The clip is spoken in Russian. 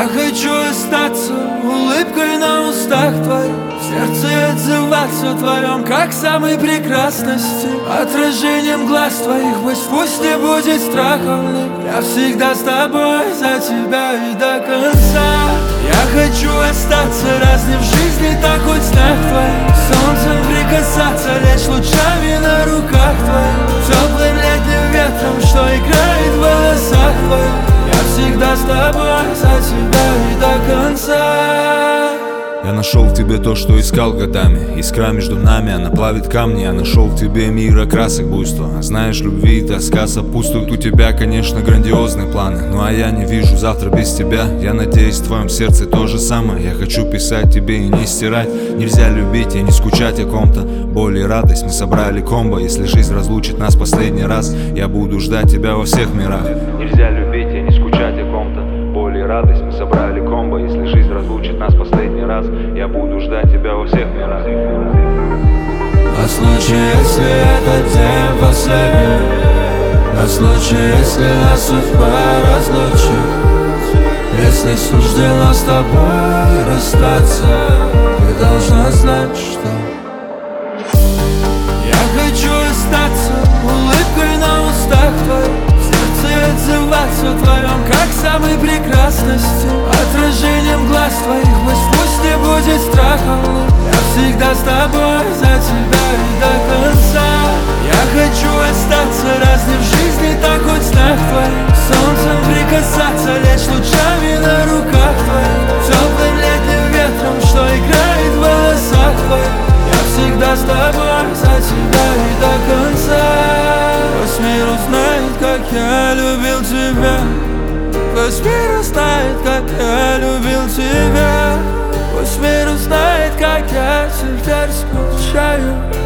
Я хочу остаться улыбкой на устах твоих, в сердце отзываться о твоем, как самой прекрасности. Отражением глаз твоих пусть не будет страха в них. Я всегда с тобой, за тебя и до конца. Я хочу остаться раз не в жизни, так хоть в снах твоих, солнцем прикасаться, лечь лучами на руках твоих, теплым летним ветром, что играет в волосах твоих. Я всегда с тобой, за тебя и до конца. Я нашел в тебе то, что искал годами. Искра между нами, она плавит камни. Я нашел в тебе мир красок буйства. Знаешь, любви и тоска сопутствуют. У тебя, конечно, грандиозные планы, ну а я не вижу завтра без тебя. Я надеюсь, в твоем сердце то же самое. Я хочу писать тебе и не стирать. Нельзя любить и не скучать о ком-то. Боль и радость, мы собрали комбо. Если жизнь разлучит нас последний раз, я буду ждать тебя во всех мирах. Нельзя любить и не скучать о ком-то. Боль и радость, мы собрали комбо. Если жизнь разлучит нас последний раз, я буду ждать тебя во всех мирах. На случай, если этот день последний, на случай, если нас судьба разлучит, если суждено с тобой расстаться, ты должна знать, что я хочу остаться улыбкой на устах твоих, в сердце отзываться о твоем, как самой прекрасности. Отражением глаз твоих пусть не будет страха. Я всегда с тобой, за тебя и до конца. Я хочу остаться раз не в жизни, так хоть в снах твоих, солнцем прикасаться, лечь лучами на руках твоих, теплым летним ветром, что играет в волосах твоих. Я всегда с тобой, за тебя и до конца. Весь мир узнает, как я любил тебя. Весь мир узнает, как я любил тебя. Весь мир узнает, как я теперь скучаю.